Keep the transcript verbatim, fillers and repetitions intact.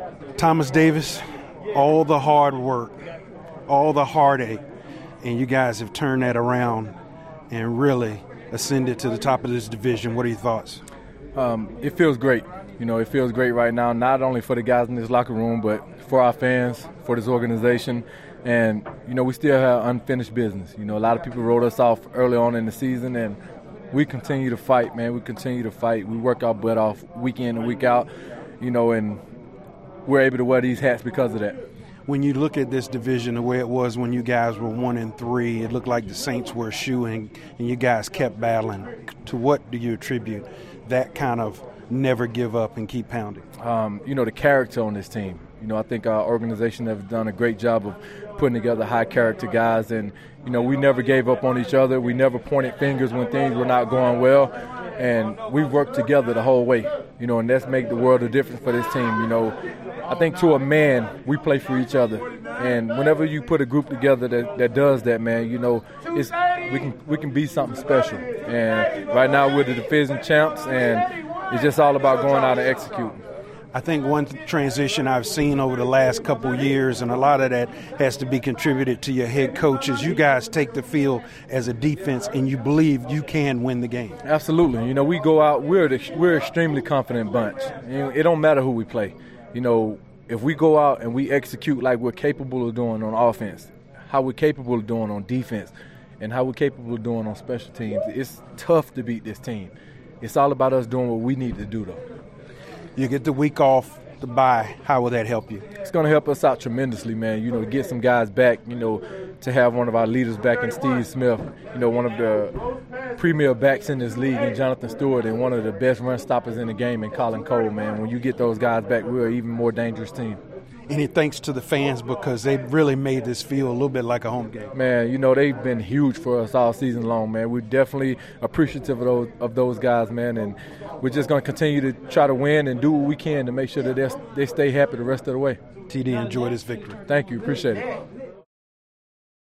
Thomas Davis, all the hard work, all the heartache, and you guys have turned that around and really ascended to the top of this division. What are your thoughts? Um, it feels great. You know, it feels great right now, not only for the guys in this locker room, but for our fans, for this organization. And, you know, we still have unfinished business. You know, a lot of people wrote us off early on in the season, and we continue to fight, man. We continue to fight. We work our butt off week in and week out, you know, and we're able to wear these hats because of that. When you look at this division the way it was when you guys were one and three, it looked like the Saints were a shoe and, and you guys kept battling. To what do you attribute that kind of never give up and keep pounding? Um, you know, the character on this team. You know, I think our organization has done a great job of putting together high-character guys. And, you know, we never gave up on each other. We never pointed fingers when things were not going well. And we worked together the whole way, you know, and that's made the world of difference for this team. You know, I think to a man, we play for each other. And whenever you put a group together that, that does that, man, you know, it's, we can we can be something special. And right now we're the division champs, and it's just all about going out and executing. I think one transition I've seen over the last couple years, and a lot of that has to be contributed to your head coaches. You guys take the field as a defense, and you believe you can win the game. Absolutely. You know, we go out, we're the, we're an extremely confident bunch. You know, it don't matter who we play. You know, if we go out and we execute like we're capable of doing on offense, how we're capable of doing on defense, and how we're capable of doing on special teams, it's tough to beat this team. It's all about us doing what we need to do, though. You get the week off, the bye. How will that help you? It's going to help us out tremendously, man. You know, to get some guys back, you know, to have one of our leaders back in Steve Smith, you know, one of the premier backs in this league in Jonathan Stewart, and one of the best run stoppers in the game in Colin Cole, man. When you get those guys back, we're an even more dangerous team. Any thanks to the fans because they really made this feel a little bit like a home game. Man, you know, they've been huge for us all season long, man. We're definitely appreciative of those, of those guys, man, and we're just going to continue to try to win and do what we can to make sure that they stay happy the rest of the way. T D, enjoy this victory. Thank you. Appreciate it.